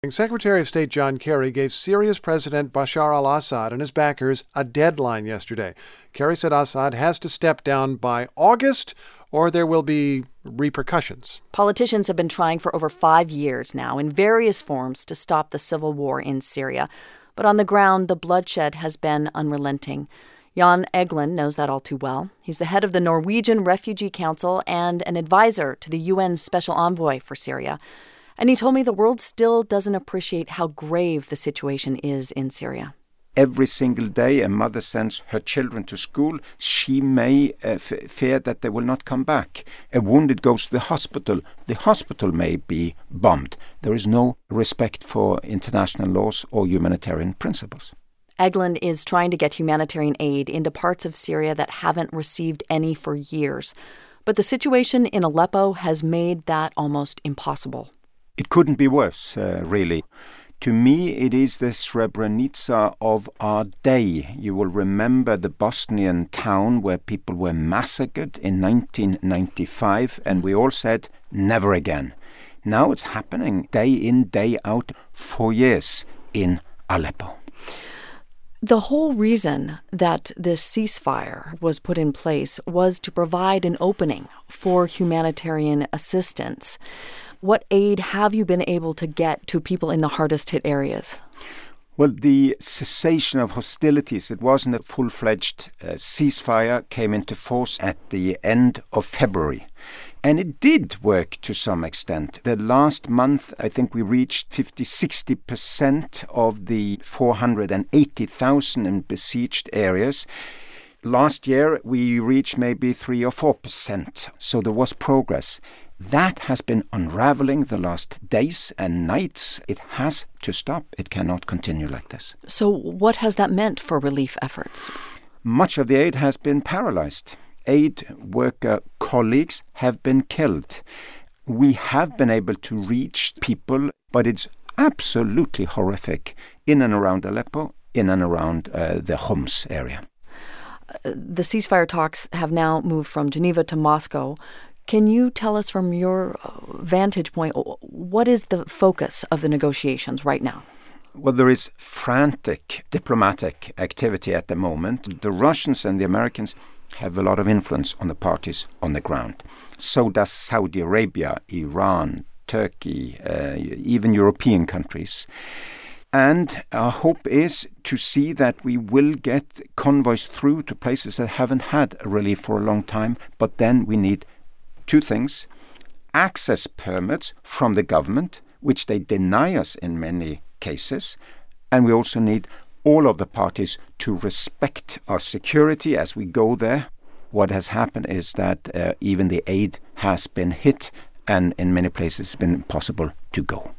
Secretary of State John Kerry gave Syria's President Bashar al-Assad and his backers a deadline yesterday. Kerry said Assad has to step down by August or there will be repercussions. Politicians have been trying for over 5 years now in various forms to stop the civil war in Syria. But on the ground, the bloodshed has been unrelenting. Jan Egeland knows that all too well. He's the head of the Norwegian Refugee Council and an advisor to the UN's special envoy for Syria. And he told me the world still doesn't appreciate how grave the situation is in Syria. Every single day a mother sends her children to school. She may fear that they will not come back. A wounded goes to the hospital. The hospital may be bombed. There is no respect for international laws or humanitarian principles. Egeland is trying to get humanitarian aid into parts of Syria that haven't received any for years. But the situation in Aleppo has made that almost impossible. It couldn't be worse, really. To me, it is the Srebrenica of our day. You will remember the Bosnian town where people were massacred in 1995, and we all said, never again. Now it's happening day in, day out for years in Aleppo. The whole reason that this ceasefire was put in place was to provide an opening for humanitarian assistance. What aid have you been able to get to people in the hardest hit areas? Well, the cessation of hostilities, it wasn't a full-fledged ceasefire, came into force at the end of February. And it did work to some extent. The last month, I think we reached 50-60% of the 480,000 in besieged areas. Last year, we reached maybe 3 or 4%. So there was progress. That has been unraveling the last days and nights. It has to stop. It cannot continue like this. So what has that meant for relief efforts? Much of the aid has been paralyzed. Aid worker colleagues have been killed. We have been able to reach people, but it's absolutely horrific in and around Aleppo, in and around the Homs area. The ceasefire talks have now moved from Geneva to Moscow. Can you tell us from your vantage point, what is the focus of the negotiations right now? Well, there is frantic diplomatic activity at the moment. The Russians and the Americans have a lot of influence on the parties on the ground. So does Saudi Arabia, Iran, Turkey, even European countries. And our hope is to see that we will get convoys through to places that haven't had relief for a long time. But then we need 2 things: access permits from the government, which they deny us in many cases, and we also need all of the parties to respect our security as we go there. What has happened is that even the aid has been hit, and in many places it's been impossible to go.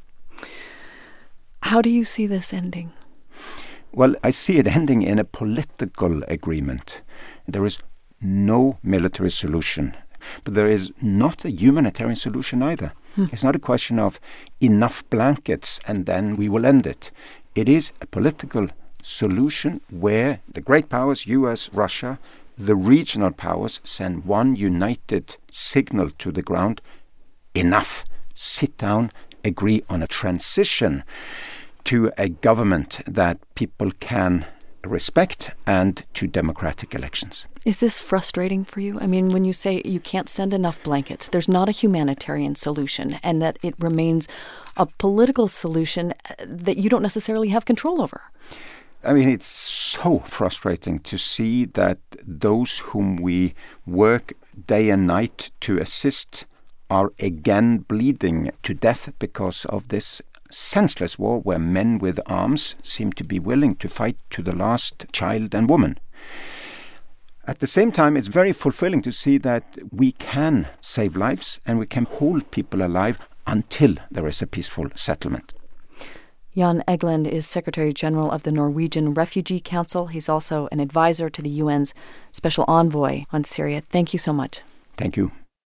How do you see this ending? Well, I see it ending in a political agreement. There is no military solution. But there is not a humanitarian solution either. It's not a question of enough blankets and then we will end it. It is a political solution where the great powers, US, Russia, the regional powers send one united signal to the ground: enough. Sit down, agree on a transition to a government that people can respect and to democratic elections. Is this frustrating for you? I mean, when you say you can't send enough blankets, there's not a humanitarian solution, and that it remains a political solution that you don't necessarily have control over. I mean, it's so frustrating to see that those whom we work day and night to assist are again bleeding to death because of this senseless war where men with arms seem to be willing to fight to the last child and woman. At the same time, it's very fulfilling to see that we can save lives and we can hold people alive until there is a peaceful settlement. Jan Egeland is Secretary General of the Norwegian Refugee Council. He's also an advisor to the UN's Special Envoy on Syria. Thank you so much. Thank you.